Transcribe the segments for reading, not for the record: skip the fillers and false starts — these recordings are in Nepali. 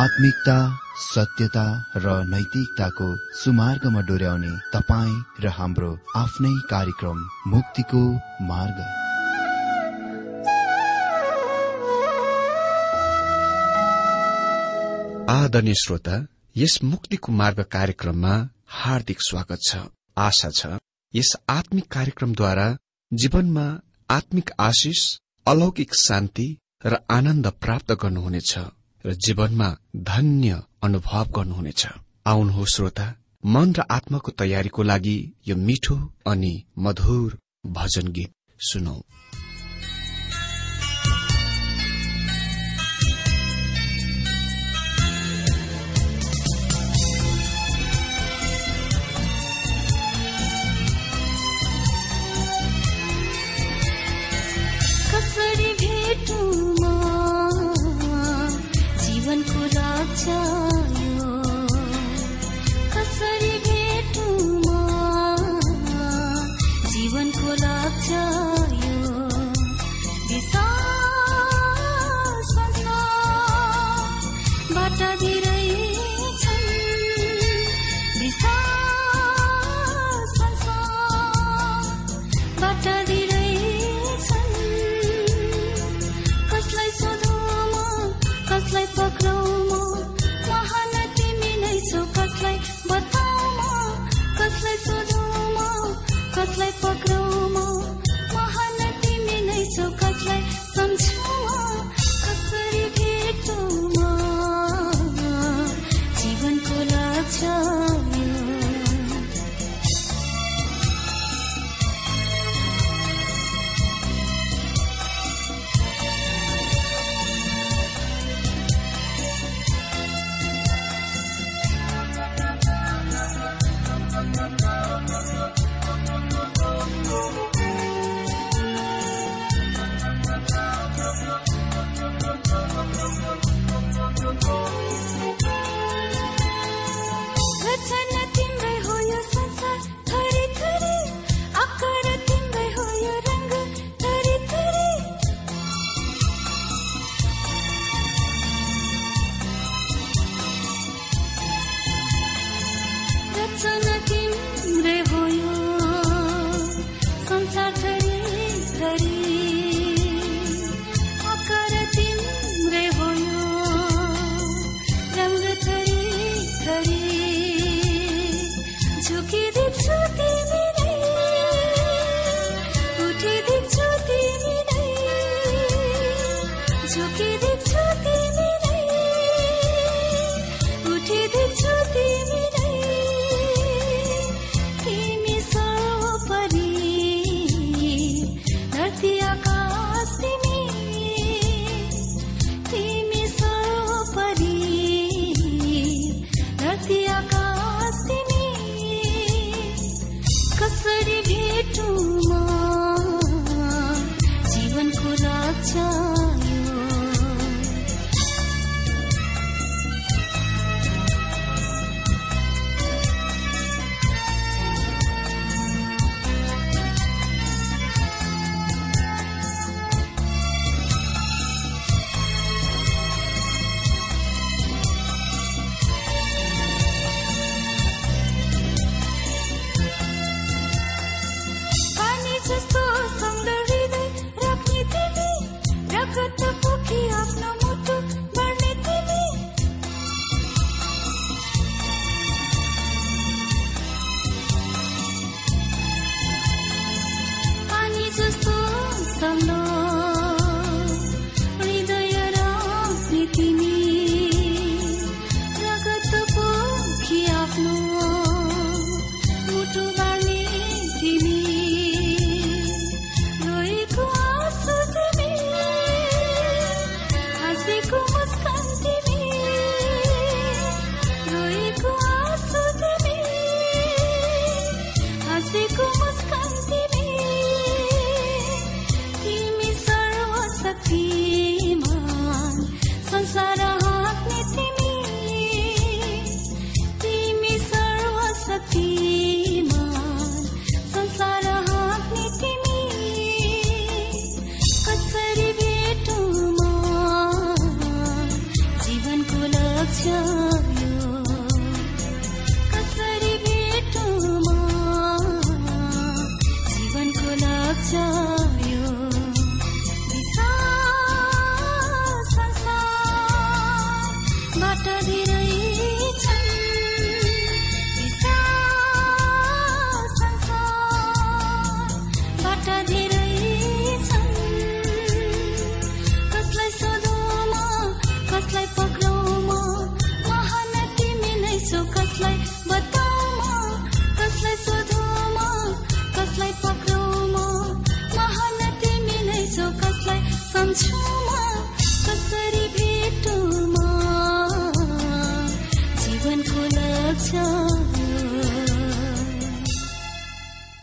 आत्मिकता, सत्यता र नैतिकताको सुमार्गमा डोर्याउने तपाईँ र हाम्रो आफ्नै कार्यक्रम मुक्तिको मार्ग। आदरणीय श्रोता, यस मुक्तिको मार्ग कार्यक्रममा हार्दिक स्वागत छ। आशा छ यस आत्मिक कार्यक्रमद्वारा जीवनमा आत्मिक आशिष, अलौकिक शान्ति र आनन्द प्राप्त गर्नुहुनेछ र जीवनमा धन्य अनुभव गर्नुहुनेछ। आउनुहोस् श्रोता, मन र आत्माको तयारीको लागि यो मिठो अनि मधुर भजन गीत सुनौ।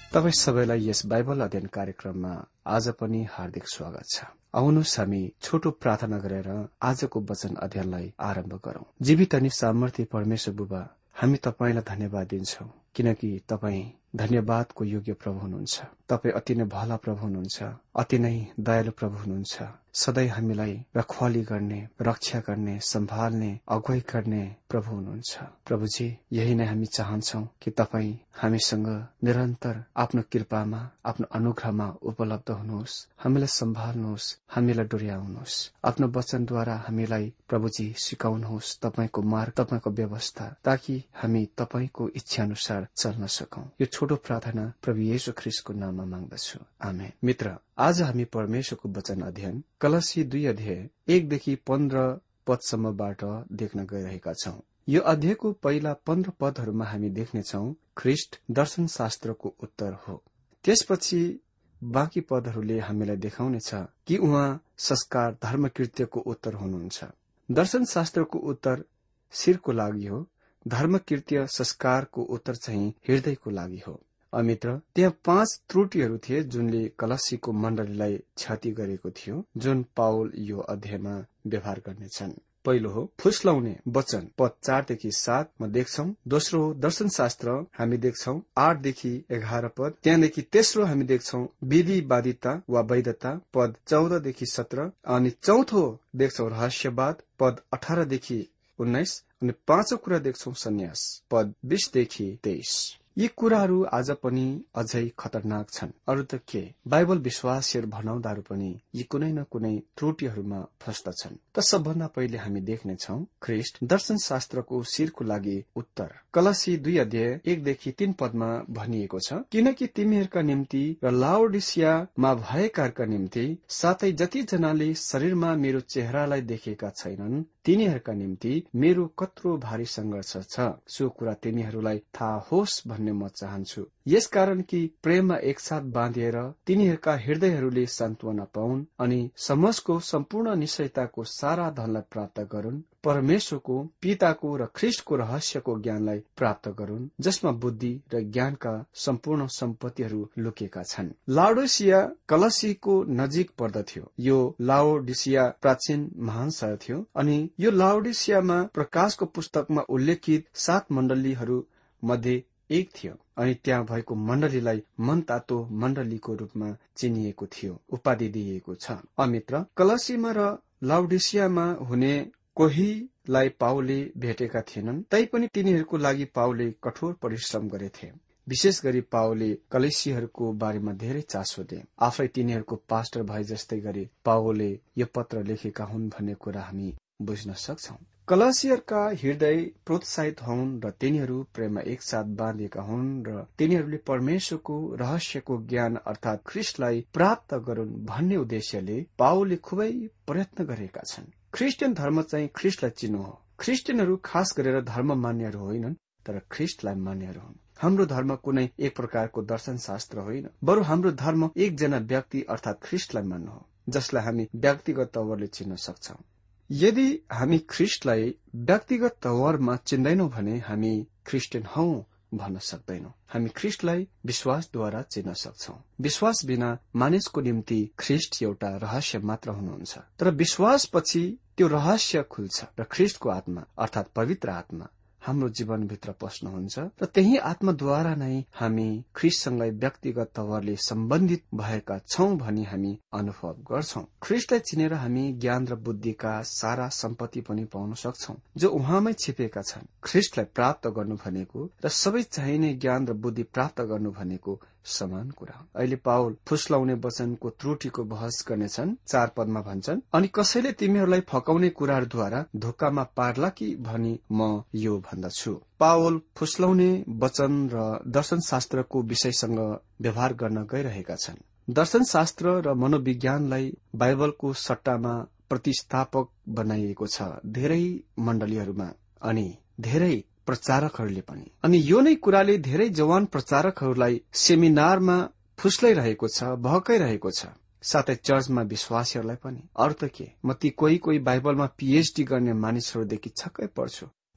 तपाईं सबैलाई यस बाइबल अध्ययन कार्यक्रममा आज पनि हार्दिक स्वागत छ। आउनुहोस् हामी छोटो प्रार्थना गरेर आजको वचन अध्ययनलाई आरम्भ गरौं। जीवित अनि सामर्थ्य परमेश्वर बुबा, हामी तपाईंलाई धन्यवाद दिन्छौं किनकि तपाईं धन्यवादको योग्य प्रभु हुनुहुन्छ। तपाईं अति नै भला प्रभु हुनुहुन्छ, अति नै दयालु प्रभु हुनुहुन्छ। सधैँ हामीलाई रखवाली गर्ने, रक्षा गर्ने, सम्हाल्ने, अगुवाई गर्ने प्रभु हुनुहुन्छ। प्रभुजी, यही नै हामी चाहन्छौं कि तपाईं हामीसँग निरन्तर आफ्नो कृपामा, आफ्नो अनुग्रहमा उपलब्ध हुनुहोस्, हामीलाई सम्हाल्नुहोस्, हामीलाई डोर्याउनुहोस्। आफ्नो वचनद्वारा हामीलाई प्रभुजी सिकाउनुहोस् तपाईंको मार्ग, तपाईंको व्यवस्था, ताकि हामी तपाईंको इच्छा अनुसार चल्न सकौं। यो छोटो प्रार्थना प्रभु येशू ख्रीष्टको नाममा माग्दछु, आमेन। मित्र, आज हामी परमेश्वरको वचन अध्ययन कलसी 2 अध्याय 1देखि 15 पदसम्मबाट देख्न गइरहेका छौं। यो अध्यायको पहिला 15 पदहरूमा हामी देख्नेछौ ख्रीष्ट दर्शन शास्त्रको उत्तर हो। त्यसपछि बाँकी पदहरूले हामीलाई देखाउनेछ कि उहाँ संस्कार धर्मकृत्यको उत्तर हुनुहुन्छ। दर्शन शास्त्रको उत्तर शिरको लागि हो, धर्मकृत्य संस्कारको उत्तर चाहिँ हृदयको लागि हो। मित्र, त्यहाँ 5 त्रुटिहरू थिए जुनले कलसीको मण्डलीलाई क्षति गरेको थियो, जुन पाउल यो अध्यायमा व्यवहार गर्नेछन्। पहिलो हो फुस्लाउने वचन, पद 4देखि 7 मा देख्छौ। दोस्रो हो दर्शन शास्त्र, हामी देख्छौ 8देखि 11 पद। त्यहाँदेखि तेस्रो हामी देख्छौ विधिवादिता वा वैधता, पद 14देखि 17। अनि चौथो देख्छौ रहस्यवाद, पद 18देखि 19। अनि पाँचौं कुरा देख्छौ सन्यास, पद 20देखि 23। यी कुराहरू आज पनि अझै खतरनाक छन्। अरू त के, बाइबल विश्वासीहरू भनाउँदाहरू पनि यी कुनै न कुनै त्रुटिहरूमा फस्दछन्। त सबभन्दा पहिले हामी देख्नेछौ ख्रीष्ट दर्शन शास्त्रको शिरको लागि उत्तर। कलसी 2 अध्याय 1देखि 3 पदमा भनिएको छ, किनकि तिमीहरूका निम्ति र लाओडिसियामा भएकाहरूका निम्ति, साथै जति जनाले शरीरमा मेरो चेहरालाई देखेका छैनन् तिनीहरूका निम्ति मेरो कत्रो भारी संघर्ष छ। सो कुरा तिमीहरूलाई थाहा होस् भन्ने म चाहन्छु। यसकारण कि प्रेममा एकसाथ बाँधिएर तिनीहरूका हृदयहरूले सान्त्वना पाउन् अनि समझको सम्पूर्ण निश्चयताको सारा धनलाई प्राप्त गरून्, परमेश्वरको पिताको र ख्रीष्टको रहस्यको ज्ञानलाई प्राप्त गरून्, जसमा बुद्धि र ज्ञानका सम्पूर्ण सम्पत्तिहरू लुकेका छन्। लाओडिसिया कलसीको नजिक पर्दथ्यो। यो लाओडिसिया प्राचीन महान शहर थियो अनि यो लाओडिसियामा प्रकाशको पुस्तकमा उल्लेखित 7 मण्डलीहरू मध्ये एक थियो अनि त्यहाँ भएको मण्डलीलाई मनतातो मण्डलीको रूपमा चिनिएको थियो, उपाधि दिइएको छ। अमित्र, कलसीमा र लाओडिसियामा हुने कोहीलाई पाउले भेटेका थिएनन्, तैपनि तिनीहरूको लागि पाउले कठोर परिश्रम गरेथे। विशेष गरी पाउले कलसीहरूको बारेमा धेरै चासो दिए। आफै तिनीहरूको पास्टर भए जस्तै गरी पाउले यो पत्र लेखेका हुन् भन्ने कुरा हामी बुझ्न सक्छौ। कलसीयरका हृदय प्रोत्साहित हुन् र तिनीहरू प्रेममा एकसाथ बाँधिएका हुन् र तिनीहरूले परमेश्वरको रहस्यको ज्ञान अर्थात ख्रीष्टलाई प्राप्त गरून् भन्ने उद्देश्यले पाउलले खुबै प्रयत्न गरेका छन्। क्रिस्चियन धर्म चाहिँ ख्रीष्टलाई चिन्नु हो। क्रिस्चियनहरू खास गरेर धर्म मान्नेहरू होइनन्, तर ख्रीष्टलाई मान्नेहरू हुन्। हाम्रो धर्म कुनै एक प्रकारको दर्शन शास्त्र होइन, बरु हाम्रो धर्म एकजना व्यक्ति अर्थात ख्रीष्टलाई मान्नु हो, जसलाई हामी व्यक्तिगत तवरले चिन्न सक्छौ। यदि हामी ख्रीष्टलाई व्यक्तिगत तवरमा चिन्दैनौ भने हामी क्रिस्चियन हौ भन्न सक्दैनौ। हामी ख्रीष्टलाई विश्वासद्वारा चिन्न सक्छौ। विश्वास बिना मानिसको निम्ति ख्रीष्ट एउटा रहस्य मात्र हुनुहुन्छ, तर विश्वासपछि त्यो रहस्य खुल्छ र ख्रीष्टको आत्मा अर्थात पवित्र आत्मा हाम्रो जीवनभित्र पस्नुहुन्छ र त्यही आत्माद्वारा नै हामी ख्रीष्टसँगलाई व्यक्तिगत तवरले सम्बन्धित भएका छौं भनी हामी अनुभव गर्छौं। ख्रीष्टलाई चिनेर हामी ज्ञान र बुद्धिका सारा सम्पत्ति पनि पाउन सक्छौं जो उहाँमै छिपेका छन्। ख्रीष्टलाई प्राप्त गर्नु भनेको र सबै चाहिने ज्ञान र बुद्धि प्राप्त गर्नु भनेको समान कुरा हो। अहिले पाउल फुस्लाउने वचनको त्रुटिको बहस गर्नेछन्। 4 पदमा भन्छन्, अनि कसैले तिमीहरूलाई फकाउने कुराहरूद्वारा धोकामा पार्ला कि भनी म यो भन्दछु। पाउल फुस्लाउने वचन र दर्शन शास्त्रको विषयसँग व्यवहार गर्न गइरहेका छन्। दर्शन शास्त्र र मनोविज्ञानलाई बाइबलको सट्टामा प्रतिस्थापक बनाइएको छ धेरै मण्डलीहरूमा अनि धेरै प्रचारकहरूले पनि। अनि यो नै कुराले धेरै जवान प्रचारकहरूलाई सेमिनारमा फुस्लाइरहेको छ, भहकाइरहेको छ, साथै चर्चमा विश्वासीहरूलाई पनि। अर्थ के, म ती कोही बाइबलमा पीएचडी गर्ने मानिसहरूदेखि छक्कै पर्छु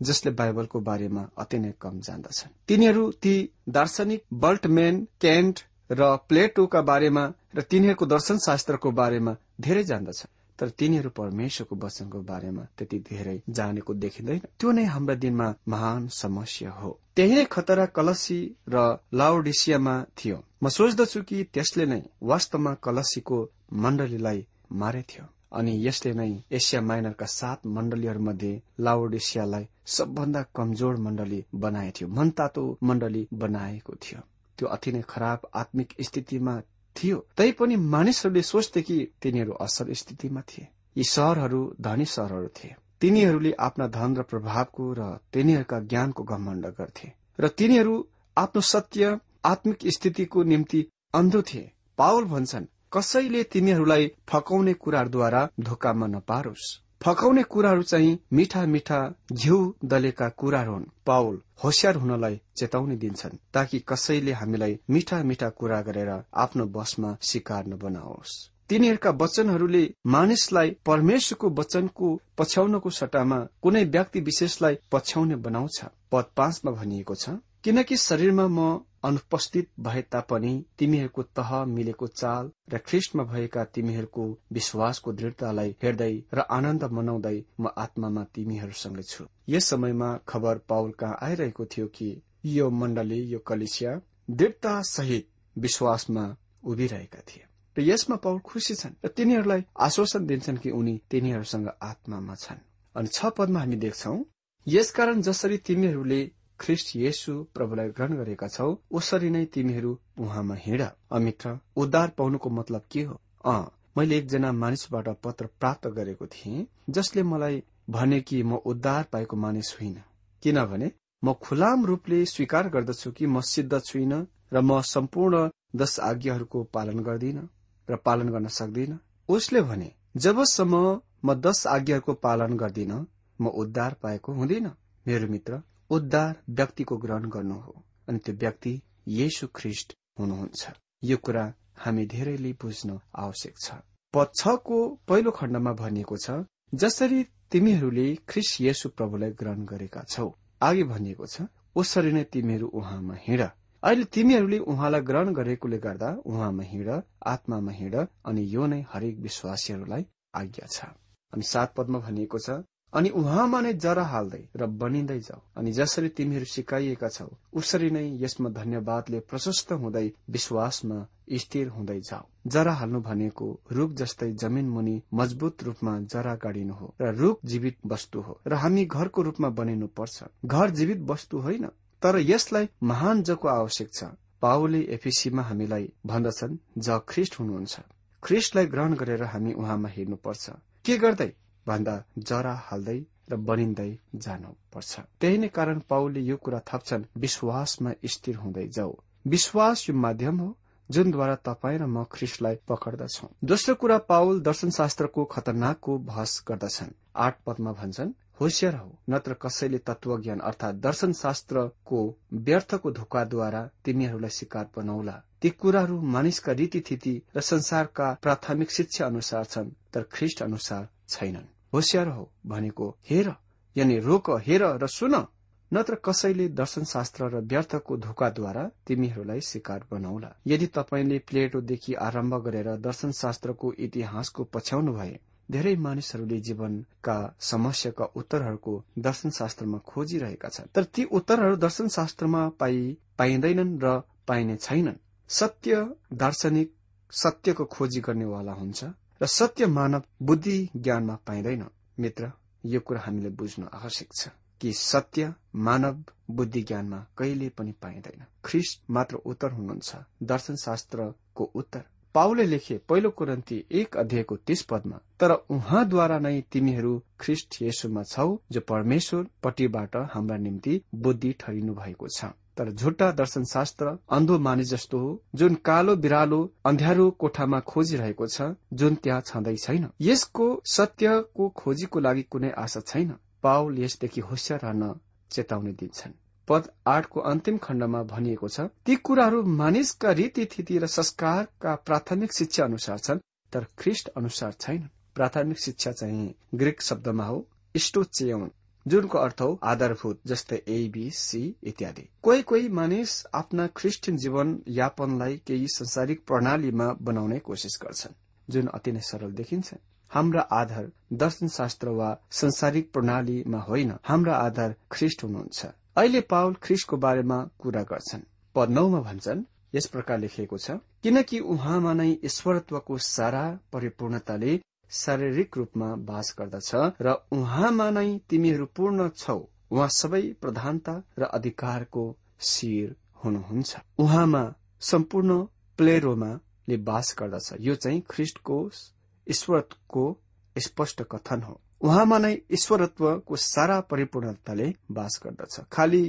जसले बाइबलको बारेमा अति नै कम जान्दछन्। तिनीहरू ती दार्शनिक बल्टम्यान, केन्ट र प्लेटोका बारेमा र तिनीहरूको दर्शन शास्त्रको बारेमा धेरै जान्दछन्, तर तिनीहरू परमेश्वरको वचनको बारेमा त्यति धेरै जानेको देखिँदैन। त्यो नै हाम्रा दिनमा महान समस्या हो। त्यही नै खतरा कलसी र लाओडिसियामा थियो। म सोच्दछु कि त्यसले नै वास्तवमा कलसीको मण्डलीलाई मारेथ्यो अनि यसले नै एसिया माइनरका 7 मण्डलीहरूमध्ये लाओडिसियालाई सबभन्दा कमजोर मण्डली बनाएथ्यो, मनतातो मण्डली बनाएको थियो। त्यो अति नै खराब आत्मिक स्थितिमा थियो, तैपनि मानिसहरूले सोच्थे कि तिनीहरू असल स्थितिमा थिए। यी शहरहरू धनी शहरहरू थिए। तिनीहरूले आफ्ना धन र प्रभावको र तिनीहरूका ज्ञानको घमण्ड गर्थे र तिनीहरू आफ्नो सत्य आत्मिक स्थितिको निम्ति अन्धो थिए। पावल भन्छन्, कसैले तिनीहरूलाई फकाउने कुराहरूद्वारा धोकामा नपारोस्। फकाउने कुराहरू चाहिँ मिठा मिठा घिउ दलेका कुराहरू हुन्। पावल होशियार हुनलाई चेतावनी दिन्छन् ताकि कसैले हामीलाई मिठा मिठा कुरा गरेर आफ्नो बसमा शिकार नबनाओस्। तिनीहरूका वचनहरूले मानिसलाई परमेश्वरको वचनको पछ्याउनको सट्टामा कुनै व्यक्ति विशेषलाई पछ्याउने बनाउँछ। पद 5 मा भनिएको छ, किनकि शरीरमा म अनुपस्थित भए तापनि तिमीहरूको तह मिलेको चाल र ख्रिस्टमा भएका तिमीहरूको विश्वासको दृढतालाई हेर्दै र आनन्द मनाउँदै म आत्मामा तिमीहरूसँगै छु। यस समयमा खबर पावल कहाँ आइरहेको थियो कि यो मण्डली, यो कलिसिया दृढता सहित विश्वासमा उभिरहेका थिए र यसमा पावल खुसी छन् र तिनीहरूलाई आश्वासन दिन्छन् कि उनी तिनीहरूसँग आत्मामा छन्। अनि 6 पदमा हामी देख्छौ, यसकारण जसरी तिमीहरूले ख्रिस्ट येशू प्रभुलाई ग्रहण गरेका छौ उसरी नै तिमीहरू उहाँमा हिँड। मित्र, उद्धार पाउनुको मतलब के हो? मैले एकजना मानिसबाट पत्र प्राप्त गरेको थिएँ जसले मलाई भने कि म उद्धार पाएको मानिस होइन, किनभने म खुलाम रूपले स्वीकार गर्दछु कि म सिद्ध छुइन र म सम्पूर्ण 10 आज्ञाहरूको पालन गर्दिन र पालन गर्न सक्दिन। उसले भने, जबसम्म म 10 आज्ञाहरूको पालन गर्दिन म उद्धार पाएको हुँदिन। मेरो मित्र, उद्धार व्यक्तिको ग्रहण गर्नु हो अनि त्यो व्यक्ति येशू ख्रिस्ट हुनुहुन्छ। यो कुरा हामी धेरैले बुझ्न आवश्यक छ। पद 6 को पहिलो खण्डमा भनिएको छ, जसरी तिमीहरूले ख्रिस्ट येशू प्रभुलाई ग्रहण गरेका छौ। आगे भनिएको छ, उसरी नै तिमीहरू उहाँमा हिँड। अहिले तिमीहरूले उहाँलाई ग्रहण गरेकोले गर्दा उहाँमा हिँड, आत्मामा हिँड, अनि यो नै हरेक विश्वासीहरूलाई आज्ञा छ। अनि 7 पदमा भनिएको छ, अनि उहाँमा नै जरा हाल्दै र बनिँदै जाऊ, अनि जसरी तिमीहरू सिकाइएका छौ उसरी नै यसमा धन्यवादले प्रशस्त हुँदै विश्वासमा स्थिर हुँदै जाऊ। जरा हाल्नु भनेको रुख जस्तै जमिन मुनि मजबुत रूपमा जरा गाडिनु हो र रुख जीवित वस्तु हो र हामी घरको रूपमा बनिनु पर्छ। घर जीवित वस्तु होइन, तर यसलाई महान जको आवश्यक छ। पावलले एफिसीमा हामीलाई भन्दछन्, ज ख्रिस्ट हुनुहुन्छ। ख्रिस्टलाई ग्रहण गरेर हामी उहाँमा हिँड्नु पर्छ। के गर्दै भन्दा जरा हाल्दै र बनिँदै जानु पर्छ। त्यही नै कारण पावलले यो कुरा थप्छन्, विश्वासमा स्थिर हुँदै जाऊ। विश्वास यो माध्यम हो जुनद्वारा तपाईँ र म ख्रिस्टलाई पकड्दछौ। दोस्रो कुरा, पावल दर्शनशास्त्रको खतरनाकको बहस गर्दछन्। 8 पदमा भन्छन्, होशियार हो, नत्र कसैले तत्वज्ञान अर्थात दर्शनशास्त्रको व्यर्थको धोकाद्वारा तिमीहरूलाई शिकार बनाउला। ती कुराहरू मानिसका रीतिथिति र संसारका प्राथमिक शिक्षा अनुसार छन्, तर ख्रिस्ट अनुसार छैनन्। होशियार हो भनेको हेर, यानी रोक, हेर र सुन, नत्र कसैले दर्शनशास्त्र र व्यर्थको धोकाद्वारा तिमीहरूलाई शिकार बनाउला। यदि तपाईँले प्लेटोदेखि आरम्भ गरेर दर्शनशास्त्रको इतिहासको पछ्याउनु भए, धेरै मानिसहरूले जीवनका समस्याका उत्तरहरूको दर्शनशास्त्रमा खोजिरहेका छन्, तर ती उत्तरहरू दर्शनशास्त्रमा पाइँदैनन् र पाइने छैनन्। सत्य दार्शनिक सत्यको खोजी गर्नेवाला हुन्छ र सत्य मानव बुद्धि ज्ञानमा पाइँदैन। मित्र, यो कुरा हामीले बुझ्नु आवश्यक छ कि सत्य मानव बुद्धि ज्ञानमा कहिले पनि पाइँदैन। ख्रिस्ट मात्र उत्तर हुनुहुन्छ, दर्शनशास्त्रको उत्तर। पावलले लेखे 1 कोरिन्थी 1:30 पदमा, तर उहाँद्वारा नै तिमीहरू ख्रिस्ट येशूमा छौ, जो परमेश्वर पट्टिबाट हाम्रा निम्ति बुद्धि ठहरिनु भएको छ। तर झुट्टा दर्शनशास्त्र अन्धो मानिस जस्तो हो, जुन कालो बिरालो अन्ध्यारो कोठामा खोजिरहेको छ, जुन त्यहाँ छँदै छैन। यसको सत्यको खोजीको लागि कुनै आशा छैन। पावल यसदेखि होशियार रहन चेतावनी दिन्छन्। पद 8 को अन्तिम खण्डमा भनिएको छ, ती कुराहरू मानिसका रीतिथिति र संस्कारका प्राथमिक शिक्षा अनुसार छन्, तर ख्रिस्ट अनुसार छैनन्। प्राथमिक शिक्षा चाहिँ ग्रीक शब्दमा हो स्टोचेउन, जुनको अर्थ हो आधारभूत, जस्तै ABC इत्यादि। कोही मानिस आफ्ना क्रिस्चियन जीवन यापनलाई केही संसारिक प्रणालीमा बनाउने कोसिस गर्छन्, जुन अति नै सरल देखिन्छ। हाम्रा आधार दर्शनशास्त्र वा संसारिक प्रणालीमा होइन, हाम्रा आधार ख्रिस्ट हुनुहुन्छ। अहिले पाउल ख्रिस्टको बारेमा कुरा गर्छन्। पद 9 भन्छन्, यस प्रकार लेखिएको छ, किनकि उहाँमा नै ईश्वरत्वको सारा परिपूर्णताले शारीरिक रूपमा वास गर्दछ र उहाँमा नै तिमीहरू पूर्ण छौ। उहाँ सबै प्रधानता र अधिकारको शिर हुनुहुन्छ। उहाँमा सम्पूर्ण प्लेरोमाले वास गर्दछ। यो चाहिँ ख्रिस्टको ईश्वरत्वको स्पष्ट कथन हो। उहाँमा नै ईश्वरत्वको सारा परिपूर्णताले वास गर्दछ। खाली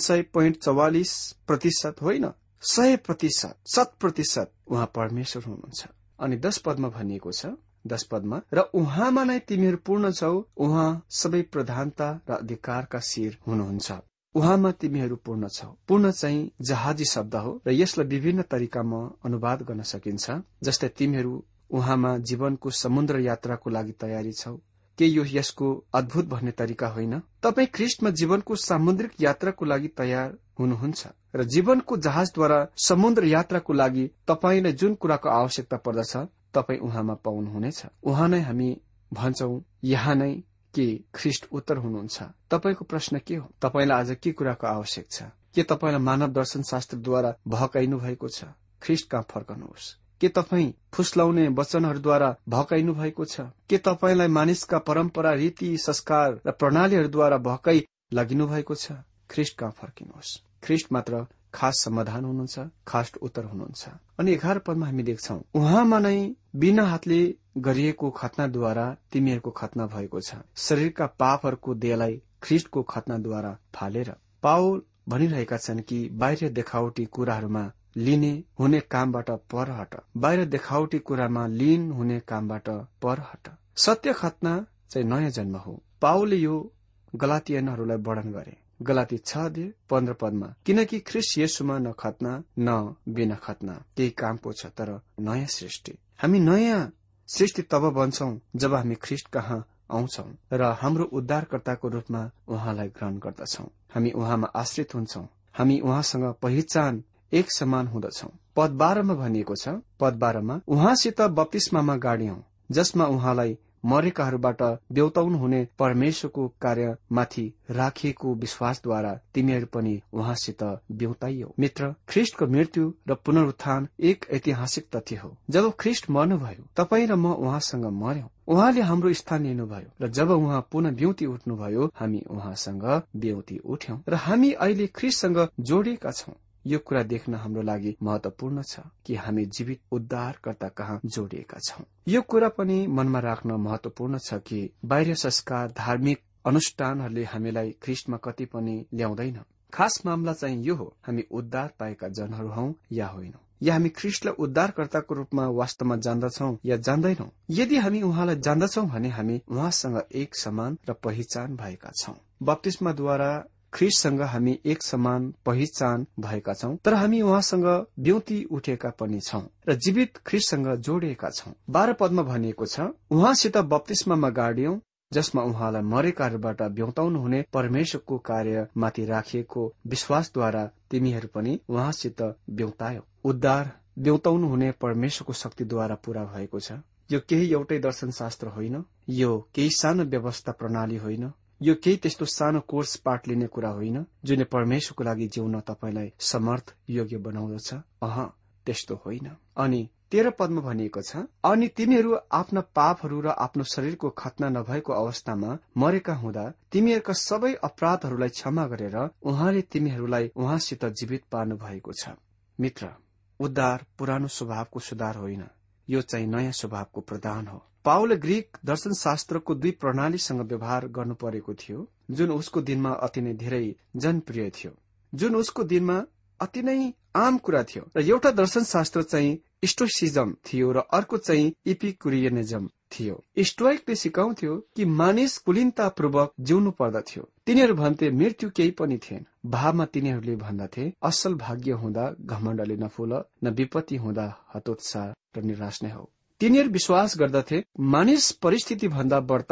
99.44% होइन, 100%, 100% उहाँ परमेश्वर हुनुहुन्छ। अनि 10 पदमा भनिएको छ, 10 पदमा, र उहाँमा नै तिमीहरू पूर्ण छौ। उहाँ सबै प्रधानता र अधिकारका शिर हुनुहुन्छ। उहाँमा तिमीहरू पूर्ण छौ। पूर्ण चाहिँ जहाजी शब्द हो र यसलाई विभिन्न तरिकामा अनुवाद गर्न सकिन्छ, जस्तै तिमीहरू उहाँमा जीवनको समुद्र यात्राको लागि तयारी छौ। के यो यसको अद्भुत भन्ने तरिका होइन? तपाई ख्रिस्टमा जीवनको सामुद्रिक यात्राको लागि तयार हुनुहुन्छ र जीवनको जहाजद्वारा समुद्र यात्राको लागि तपाईलाई जुन कुराको आवश्यकता पर्दछ तपाई उहाँमा पाउनुहुनेछ। उहाँ नै हामी भन्छौ यहाँ नै के ख्रिस्ट उत्तर हुनुहुन्छ। तपाईको प्रश्न के हो? तपाईलाई आज के कुराको आवश्यक छ? के तपाईलाई मानव दर्शन शास्त्रद्वारा भकाइनु भएको छ? ख्रिस्ट कहाँ फर्कनुहोस्। के तपाई फुस्लाउने वचनहरूद्वारा भकाइनु भएको छ? के तपाईलाई मानिसका परम्परा, रीति, संस्कार र प्रणालीहरूद्वारा भकाइ लगिनु भएको छ? ख्रिस्ट कहाँ फर्किनुहोस्। ख्रिस्ट मात्र खास समाधान हुनुहुन्छ, खास उत्तर हुनुहुन्छ। अनि 11 पदमा हामी देख्छौं, उहाँमा नै बिना हातले गरिएको खतनाद्वारा तिमीहरूको खतना भएको छ, शरीरका पापहरूको देहलाई ख्रिस्टको खतनाद्वारा फालेर। पाउल भनिरहेका छन् कि बाहिर देखावटी कुराहरूमा लिने हुने कामबाट पर हट। बाहिर देखावटी कुरामा लीन हुने कामबाट पर हट। सत्य खतना चाहिँ नयाँ जन्म हो। पाउलले यो गलातियनहरूलाई वर्णन गरे। गलाती 6:15 पदमा, किनकि ख्रिस्ट येशूमा न खतना न बिना खतना केही कामको छ, तर नयाँ सृष्टि। हामी नयाँ सृष्टि तब बन्छौं जब हामी ख्रिस्ट कहाँ आउँछौं र हाम्रो उद्धारकर्ताको रूपमा उहाँलाई ग्रहण गर्दछौं। हामी उहाँमा आश्रित हुन्छौं। हामी उहाँसँग पहिचान एक समान हुँदछौं। पद 12 भनिएको छ, पद 12 उहाँसित बप्तिस्मामा गाडियौं, जसमा उहाँलाई मरेकाहरूबाट ब्यौताउनु हुने परमेश्वरको कार्यमाथि राखिएको विश्वासद्वारा तिमीहरू पनि उहाँसित ब्यौताइयौ। मित्र, ख्रिस्टको मृत्यु र पुनरुत्थान एक ऐतिहासिक तथ्य हो। जब ख्रिस्ट मर्नुभयो, तपाई र म उहाँसँग मर्यौं। उहाँले हाम्रो स्थान लिनुभयो र जब उहाँ पुनः ब्यौती उठ्नुभयो, हामी उहाँसँग ब्यौती उठ्यौं र हामी अहिले ख्रिस्टसँग जोडिएका छौं। यो कुरा देख्न हाम्रो लागि महत्वपूर्ण छ कि हामी जीवित उद्धारकर्ता कहाँ जोडिएका छौं। यो कुरा पनि मनमा राख्न महत्वपूर्ण छ कि बाहिर संस्कार, धार्मिक अनुष्ठानहरूले हामीलाई ख्रिस्टमा कति पनि ल्याउँदैन। खास मामला चाहिँ यो हो, हामी उद्धार पाएका जनहरू हौं या होइनौं, या हामी ख्रिस्टलाई उद्धारकर्ताको रूपमा वास्तवमा जान्दछौं या जान्दैनौं। यदि हामी उहाँलाई जान्दछौं भने हामी उहाँसँग एक समान र पहिचान भएका छौं। बप्तिस्माद्वारा ख्रिस्टसँग हामी एक समान पहिचान भएका छौं, तर हामी उहाँसँग ब्यौती उठेका पनि छौं र जीवित ख्रिस्टसँग जोडिएका छौं। 12 पदमा भनिएको छ, उहाँसित बप्तिस्मामा गाडियौं, जसमा उहाँलाई मरेकाहरूबाट ब्यौताउनु हुने परमेश्वरको कार्यमाथि राखिएको विश्वासद्वारा तिमीहरू पनि उहाँसित ब्यौतायौ। उद्धार ब्यौताउनु हुने परमेश्वरको शक्तिद्वारा पूरा भएको छ। यो केही एउटै दर्शन शास्त्र होइन, यो केही सानो व्यवस्था प्रणाली होइन, यो केही त्यस्तो सानो कोर्स पाठ लिने कुरा होइन जुन परमेश्वरको लागि जिउन तपाईलाई समर्थ योग्य बनाउँदछ। त्यस्तो होइन। अनि 13 पदमा भनिएको छ, अनि तिमीहरू आफ्ना पापहरू र आफ्नो शरीरको खतना नभएको अवस्थामा मरेका हुँदा तिमीहरूका सबै अपराधहरूलाई क्षमा गरेर उहाँले तिमीहरूलाई उहाँसित जीवित पार्नु भएको छ। मित्र, उद्धार पुरानो स्वभावको सुधार होइन, यो चाहिँ नयाँ स्वभावको प्रदान हो। पाउलले ग्रीक दर्शनशास्त्रको दुई प्रणालीसँग व्यवहार गर्नु परेको थियो, जुन उसको दिनमा अति नै धेरै जनप्रिय थियो, जुन उसको दिनमा अति नै आम कुरा थियो। र एउटा दर्शनशास्त्र चाहिँ स्टोइसिज्म थियो र अर्को चाहिँ इपिक्युरियनिज्म थियो। स्टोइकले सिकाउँथ्यो कि मानिस कुलीनतापूर्वक जिउनु पर्दथ्यो। तिनीहरू भन्थे मृत्यु केही पनि थिएन। भावमा तिनीहरूले भन्दथे असल भाग्य हुँदा घमण्डले नफुल, न विपत्ति हुँदा हतोत्साह र निराश नै हो। तिनीहरू विश्वास गर्दथे मानिस परिस्थिति भन्दा बढ्ता हो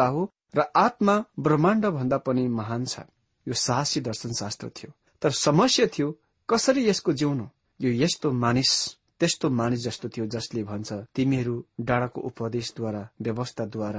र आत्मा ब्रह्माण्ड भन्दा पनि महान छ। यो साहसी दर्शनशास्त्र थियो। तर समस्या थियो कसरी यसको जिउनु। यो यस्तो मानिस त्यस्तो मानिस जस्तो थियो जसले भन्छ तिमीहरू डाँडाको उपदेशद्वारा व्यवस्थाद्वारा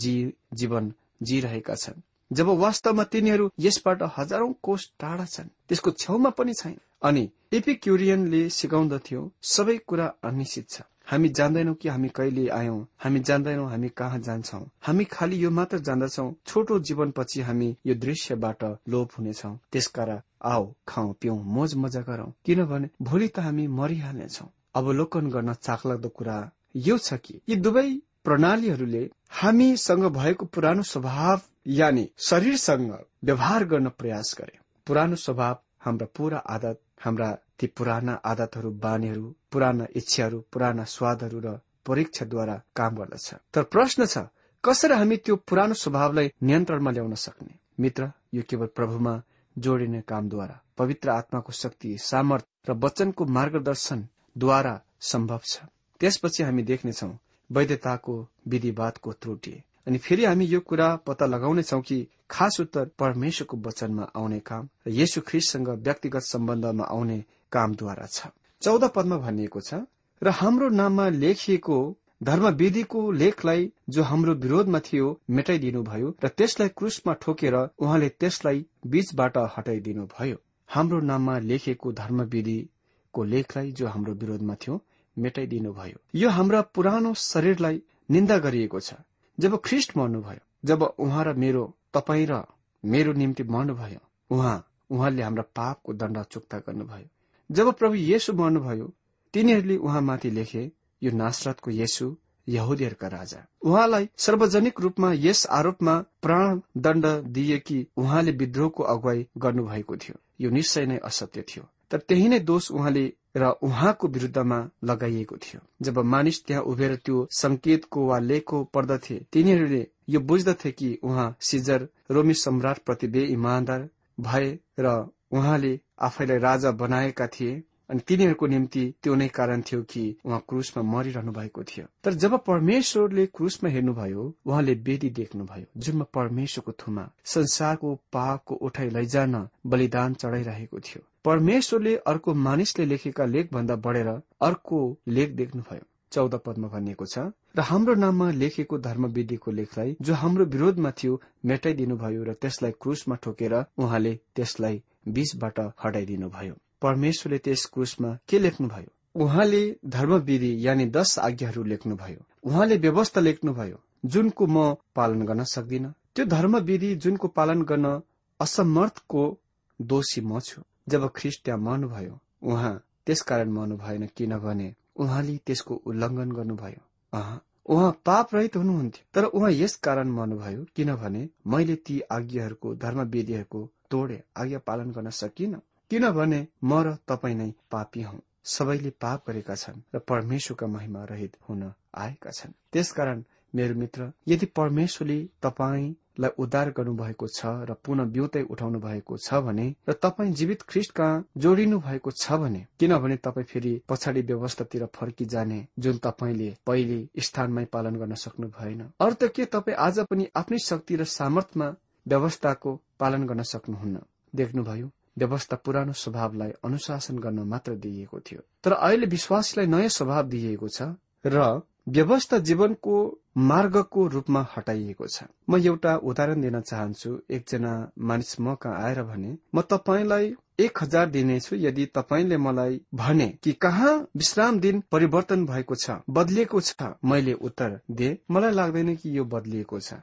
जीवन जिरहेका छन्, जब वास्तवमा तिनीहरू यसबाट हजारौं कोष टाढा छन्, त्यसको छेउमा पनि छैन। अनि एपिक्युरियनले सिकाउँदथ्यो सबै कुरा अनिश्चित छ। हामी जान्दैनौ कि हामी कहिले आयौं, हामी जान्दैनौ हामी कहाँ जान्छौं, हामी खालि यो मात्र जान्दछौं छोटो जीवनपछि हामी यो दृश्यबाट लोप हुनेछौं। त्यसकारण आओ खाउँ पिउँ मोज मजा गरौं, किनभने भोलि त हामी मरिहाल्नेछौं। अवलोकन गर्न चाखलाग्दो कुरा यो छ कि यी दुवै प्रणालीहरूले हामीसँग भएको पुरानो स्वभाव यानि शरीरसँग व्यवहार गर्न प्रयास गरे। पुरानो स्वभाव हाम्रा पूरा आदत, हाम्रा ती पुराना आदतहरू, बानीहरू, पुराना इच्छाहरू, पुराना स्वादहरू र परीक्षाद्वारा काम गर्दछ। तर प्रश्न छ कसरी हामी त्यो पुरानो स्वभावलाई नियन्त्रणमा ल्याउन सक्ने। मित्र, यो केवल प्रभुमा जोडिने कामद्वारा, पवित्र आत्माको शक्ति, सामर्थ र वचनको मार्गदर्शनद्वारा सम्भव छ। त्यसपछि हामी देख्नेछौ वैधताको विधिवादको त्रुटि। अनि फेरि हामी यो कुरा पत्ता लगाउनेछौ कि खास उत्तर परमेश्वरको वचनमा आउने काम र येशू ख्रीष्टसँग व्यक्तिगत सम्बन्धमा आउने कामद्वारा छ। 14 पदमा भनिएको छ, र हाम्रो नाममा लेखिएको धर्मविधिको लेखलाई जो हाम्रो विरोधमा थियो मेटाइदिनु भयो र त्यसलाई क्रुसमा ठोकेर उहाँले त्यसलाई बीचबाट हटाइदिनु भयो। हाम्रो नाममा लेखिएको धर्मविधिको लेखलाई जो हाम्रो विरोधमा थियो मेटाइदिनु भयो। यो हाम्रा पुरानो शरीरलाई निन्दा गरिएको छ। जब ख्रीष्ट मर्नुभयो, जब उहाँ र तपाईँ र मेरो निम्ति मर्नुभयो, उहाँले हाम्रा पापको दण्ड चुक्ता गर्नुभयो। जब प्रभु येशू मर्नुभयो, तिनीहरूले उहाँमाथि लेखे यो नासरतको येशू यहुदीहरूका राजा। उहाँलाई सार्वजनिक रूपमा यस आरोपमा प्राण दण्ड दिए कि उहाँले विद्रोहको अगुवाई गर्नुभएको थियो। यो निश्चय नै असत्य थियो, तर त्यही नै दोष उहाँले र उहाँको विरुद्धमा लगाइएको थियो। जब मानिस त्यहाँ उभिएर त्यो संकेतको वा लेखको पढ्दथे, तिनीहरूले यो बुझ्दथे कि उहाँ सिजर रोमी सम्राटप्रति बेइमानदार भए र उहाँले आफैलाई राजा बनाएका थिए। अनि तिनीहरूको निम्ति त्यो नै कारण थियो कि उहाँ क्रुसमा मरिरहनु भएको थियो। तर जब परमेश्वरले क्रुसमा हेर्नुभयो, उहाँले वेदी देख्नुभयो जुनमा परमेश्वरको थुमा संसारको पापको उठाइ लैजान बलिदान चढाइरहेको थियो। परमेश्वरले अर्को मानिसले लेखेका लेख भन्दा बढेर अर्को लेख देख्नुभयो। 14 पदमा भनिएको छ, र हाम्रो नाममा लेखेको धर्मविधिको लेखलाई जो हाम्रो विरोधमा थियो मेटाइदिनु भयो र त्यसलाई क्रुसमा ठोकेर उहाँले त्यसलाई बीचबाट हटाइदिनु भयो। परमेश्वरले त्यस क्रुसमा के लेख्नुभयो? उहाँले धर्मविधि यानि 10 आज्ञाहरू लेख्नुभयो। उहाँले व्यवस्था लेख्नुभयो जुनको म पालन गर्न सक्दिन। त्यो धर्मविधि जुनको पालन गर्न असमर्थको दोषी म छु। जब ख्रीष्ट त्यहाँ मर्नुभयो, उहाँ त्यसकारण मर्नु भएन किनभने उहाँले त्यसको उल्लङ्घन गर्नुभयो। उहाँ पाप रहित हुनुहुन्थ्यो, तर उहाँ यस कारण मर्नुभयो किनभने मैले ती आज्ञाहरूको धर्मविधिहरूको तोडे आज्ञा पालन गर्न सकिन। किनभने म र तपाईँ नै पापी हौ। सबैले पाप गरेका छन् र परमेश्वरका महिमा रहित हुन आएका छन्। त्यसकारण मेरो मित्र, यदि परमेश्वरले तपाईलाई उद्धार गर्नुभएको छ र पुनः बिउतै उठाउनु भएको छ भने र तपाईँ जीवित ख्रीष्टका जोडिनु भएको छ भने, किनभने तपाईँ फेरि पछाडि व्यवस्थातिर फर्किजाने जुन तपाईले पहिले स्थानमै पालन गर्न सक्नु भएन। अर्थ के तपाईँ आज पनि आफ्नै शक्ति र सामर्थ्यमा व्यवस्थाको पालन गर्न सक्नुहुन्न। देख्नुभयो, व्यवस्था पुरानो स्वभावलाई अनुशासन गर्न मात्र दिइएको थियो, तर अहिले विश्वासीलाई नयाँ स्वभाव दिइएको छ र व्यवस्था जीवनको मार्गको रूपमा हटाइएको छ। म एउटा उदाहरण दिन चाहन्छु। एकजना मानिस म कहाँ आएर भने, म तपाईलाई 1000 दिनेछु यदि तपाईले मलाई भने कि कहाँ विश्राम दिन परिवर्तन भएको छ, बदलिएको छ। मैले उत्तर दिए, मलाई लाग्दैन कि यो बदलिएको छ।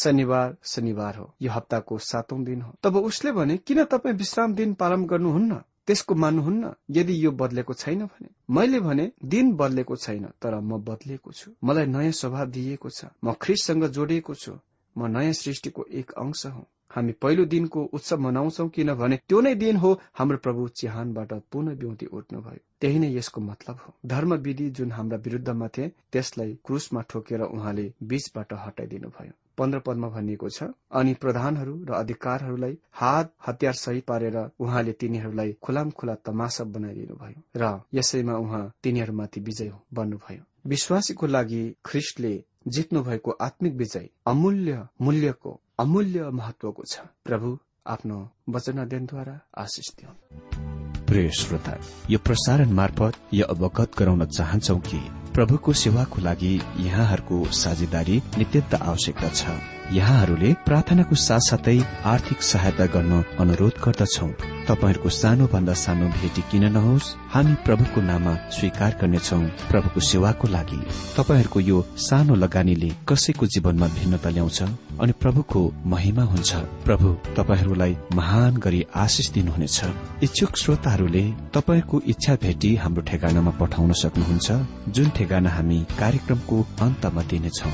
शनिबार हो, यो हप्ताको 7औं दिन हो। तब उसले भने, किन तपाईँ विश्राम दिन पालन गर्नुहुन्न, त्यसको मान्नुहुन्न यदि यो बदलेको छैन भने? मैले भने, दिन बदलेको छैन, तर म बदलिएको छु। मलाई नयाँ स्वभाव दिइएको छ। म ख्रीष्टसँग जोडिएको छु। म नयाँ सृष्टिको एक अंश हुँ। हामी पहिलो दिनको उत्सव मनाउँछौ किनभने त्यो नै दिन हो हाम्रो प्रभु चिहानबाट पुनः बिउति उठ्नुभयो। त्यही नै यसको मतलब हो। धर्मविधि जुन हाम्रा विरुद्धमा थिए त्यसलाई क्रुसमा ठोकेर उहाँले बीचबाट हटाइदिनु भयो। 15 पदमा भनिएको छ, अनि प्रधानहरू र अधिकारहरूलाई हात हतियार सहित पारेर उहाँले तिनीहरूलाई खुलामखुला तमासा बनाइदिनु भयो र यसैमा उहाँ तिनीहरूमाथि विजय बन्नुभयो। विश्वासीको लागि ख्रीष्टले जित्नु भएको आत्मिक विजय अमूल्य मूल्यको अमूल्य महत्वको छ। प्रभु आफ्नो वचन अध्ययनद्वारा आशिष दिउन्। प्रिय श्रोता, यो प्रसारण मार्फत यो अवगत गराउन चाहन्छौ कि प्रभुको सेवाको लागि यहाँहरूको साझेदारी नित्यन्त आवश्यकता छ। यहाँहरूले प्रार्थनाको साथसाथै आर्थिक सहायता गर्न अनुरोध गर्दछौ। तपाईहरूको सानो भन्दा सानो भेटी किन नहोस्, हामी प्रभुको नाममा स्वीकार गर्नेछौ। प्रभुको सेवाको लागि तपाईहरूको यो सानो लगानीले कसैको जीवनमा भिन्नता ल्याउँछ अनि प्रभुको महिमा हुन्छ। प्रभु तपाईहरूलाई महान गरी आशिष दिनुहुनेछ। इच्छुक श्रोताहरूले तपाईहरूको इच्छा भेटी हाम्रो ठेगानामा पठाउन सक्नुहुन्छ, जुन ठेगाना हामी कार्यक्रमको अन्तमा दिनेछौ।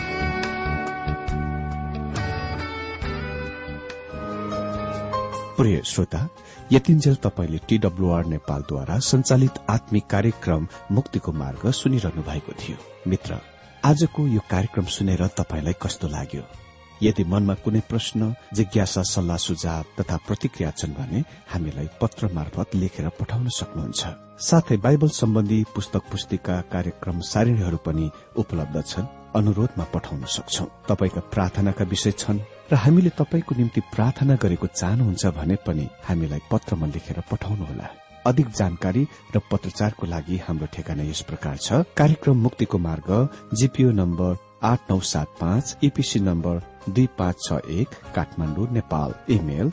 प्रिय श्रोता, यतिन्जेल तपाईले टीडब्ल्यूआर नेपालद्वारा संचालित आत्मिक कार्यक्रम मुक्तिको मार्ग सुनिरहनु भएको थियो। मित्र, आजको यो कार्यक्रम सुनेर तपाईलाई कस्तो लाग्यो? यदि मनमा कुनै प्रश्न, जिज्ञासा, सल्लाह सुझाव तथा प्रतिक्रिया छन् भने हामीलाई पत्र मार्फत लेखेर पठाउन सक्नुहुन्छ। साथै बाइबल सम्बन्धी पुस्तक पुस्तिका कार्यक्रम सारिणीहरू पनि उपलब्ध छन्, अनुरोधमा पठाउन सक्छौं। तपाईका प्रार्थनाका विषय छन् र हामीले तपाईको निम्ति प्रार्थना गरेको चाहनुहुन्छ भने पनि हामीलाई पत्रमा लेखेर पठाउनुहोला। अधिक जानकारी र पत्रचारको लागि हाम्रो ठेगाना यस प्रकार छ। कार्यक्रम मुक्तिको मार्ग, GPO number 8975, EPC number 2561, Kathmandu, Nepal. Email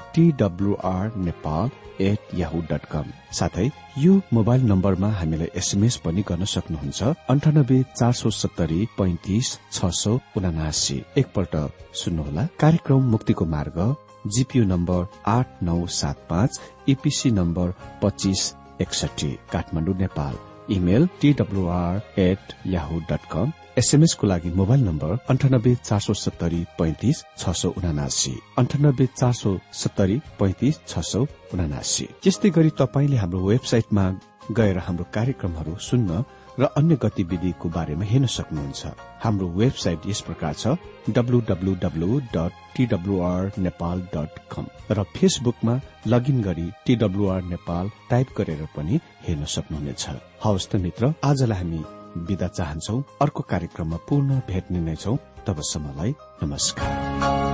twrnepal@yahoo.com। साथै यो मोबाइल नम्बरमा हामीलाई एसएमएस पनि गर्न सक्नुहुन्छ। 98 470 35 679। एकपल्ट सुन्नुहोला। कार्यक्रम मुक्तिको मार्ग, GPO number 8975, EPC number 2561, Kathmandu, Nepal. Email twr@yahoo.com। SMS को लागि मोबाइल नम्बर 98 470 35 679, 98 470 35 679। त्यस्तै गरी तपाईले हाम्रो वेबसाइटमा गएर हाम्रो कार्यक्रमहरू सुन्न र अन्य गतिविधिको बारेमा हेर्न सक्नुहुन्छ। हाम्रो वेबसाइट यस प्रकार छ, www.twrnepal.com, र फेसबुकमा लगइन गरी TWR नेपाल टाइप गरेर पनि हेर्न सक्नुहुनेछ। हवस् त मित्र, आजलाई हामी बिदा चाहन्छौ। अर्को कार्यक्रममा पुनः भेट्ने नै छौं। तबसम्मलाई नमस्कार।